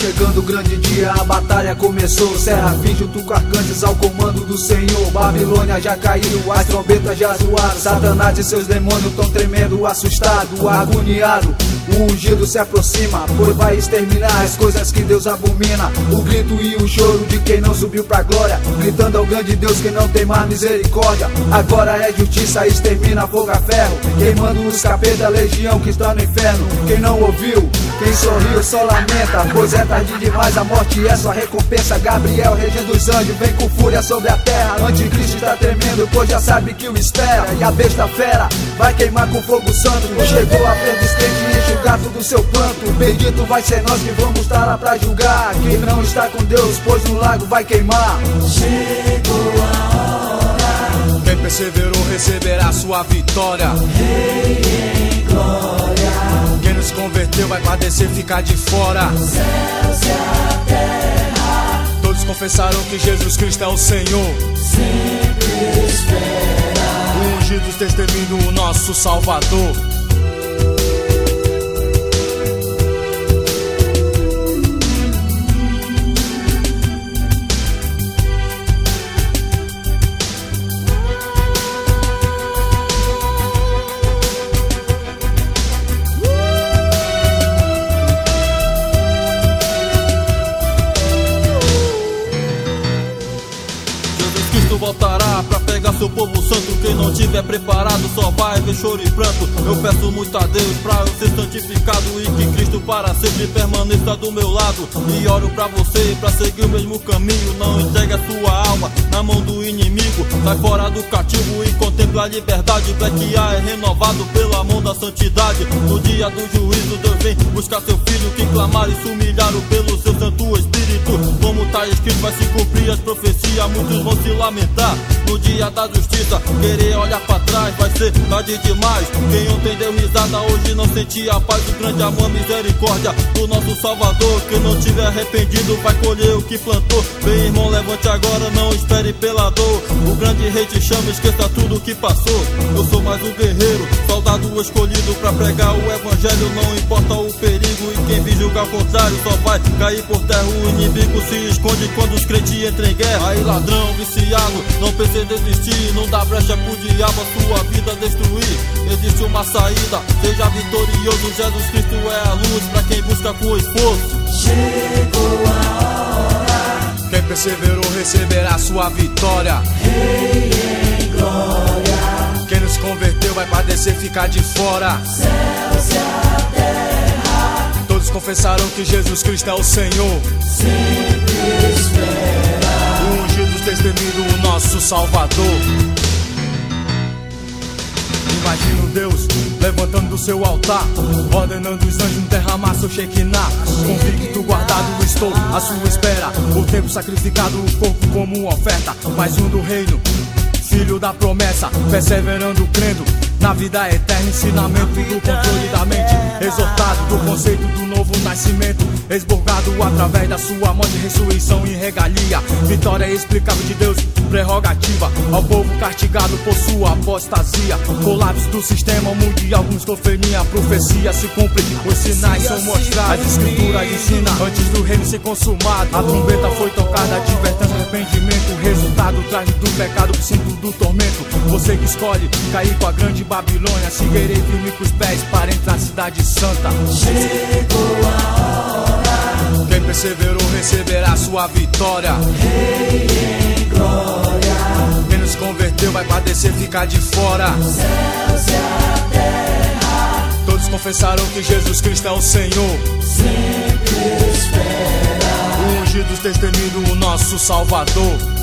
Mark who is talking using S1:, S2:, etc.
S1: chegando o grande dia, a batalha começou. Serafim junto com arcanjos ao comando do Senhor. Babilônia já caiu, as trombetas já zoaram. Satanás e seus demônios tão tremendo, assustado, agoniado. O ungido se aproxima, pois vai exterminar as coisas que Deus abomina. O grito e o choro de quem não subiu pra glória, gritando ao grande Deus que não tem mais misericórdia. Agora é justiça, extermina fogo a ferro, queimando os capetas da legião que está no inferno. Quem não ouviu, quem sorriu só lamenta, pois é tarde demais, a morte é sua recompensa. Gabriel, regendo os anjos, vem com fúria sobre a terra. Anticristo está tremendo, pois já sabe que o espera. E a besta fera vai queimar com fogo santo. Chegou a vez descrente e julgar tudo seu planto. Bendito vai ser nós que vamos estar lá pra julgar quem não está com Deus, pois no lago vai queimar.
S2: Chegou a hora,
S3: quem perseverou receberá sua vitória.
S2: Rei em glória,
S3: quem nos converteu vai padecer ficar de fora.
S2: Céus e a terra,
S3: todos confessarão que Jesus Cristo é o Senhor.
S2: Sempre espera,
S3: ungidos testemunhando o nosso Salvador.
S4: Voltará pra pegar seu povo santo. Quem não tiver preparado só vai ver choro e pranto. Eu peço muito a Deus pra eu ser santificado e que Cristo para sempre permaneça do meu lado. E oro pra você pra seguir o mesmo caminho. Não entregue a sua alma na mão do inimigo. Sai fora do cativo e contempla a liberdade. Black A é renovado pela mão da santidade. No dia do juízo Deus vem buscar seu filho, que clamaram e se humilharam pelo seu santo espírito. Como tá escrito vai se cumprir as profecias, muitos vão se lamentar no dia da justiça. Querer olhar pra trás vai ser tarde demais. Quem ontem deu risada hoje não sentia a paz. O grande amor, misericórdia do nosso Salvador. Quem não tiver arrependido vai colher o que plantou. Bem, irmão, levante agora, não espere pela dor. O grande rei te chama, esqueça tudo o que passou. Eu sou mais um guerreiro, soldado escolhido pra pregar o evangelho. Não importa o perigo e quem vir julgar o contrário só vai cair por terra. O inimigo se esconde quando os crentes entram em guerra. Aí ladrão, viciado, não pense em desistir. Não dá brecha pro diabo a sua vida destruir. Existe uma saída, seja vitorioso. Jesus Cristo é a luz pra quem busca com esforço.
S2: Chegou a hora,
S3: quem perseverou receberá sua vitória.
S2: Rei em glória,
S3: quem nos converteu vai padecer ficar de fora.
S2: Céus e a terra,
S3: todos confessarão que Jesus Cristo é o Senhor.
S2: Sempre espera,
S3: ungidos testemunhando o nosso Salvador. Imagino Deus levantando do seu altar, ordenando os anjos derramar seu Shekinah. Convicto, guardado estou à sua espera. O tempo sacrificado, o corpo como uma oferta. Mais um do reino, filho da promessa, perseverando, crendo na vida eterna. Ensinamento do controle da mente, exortado do conceito do novo nascimento, esburgado através da sua morte, ressurreição e regalia. Vitória explicável de Deus, prerrogativa ao povo castigado por sua apostasia. Colapso do sistema mundial com esquizofrenia. A profecia se cumpre, os sinais são mostrados. As escrituras ensinam antes do reino ser consumado. A trombeta foi tocada, advertência, arrependimento. O resultado traz do pecado, o símbolo do tormento. Você que escolhe cair com a grande Babilônia, seguirei firme com os pés para entrar na cidade santa.
S2: chegou a hora,
S3: quem perseverou receberá sua vitória.
S2: Rei em glória,
S3: quem nos converteu vai padecer ficar de fora.
S2: Céus e a terra,
S3: todos confessarão que Jesus Cristo é o Senhor.
S2: sempre espera,
S3: Ungidos testemunhando o nosso Salvador.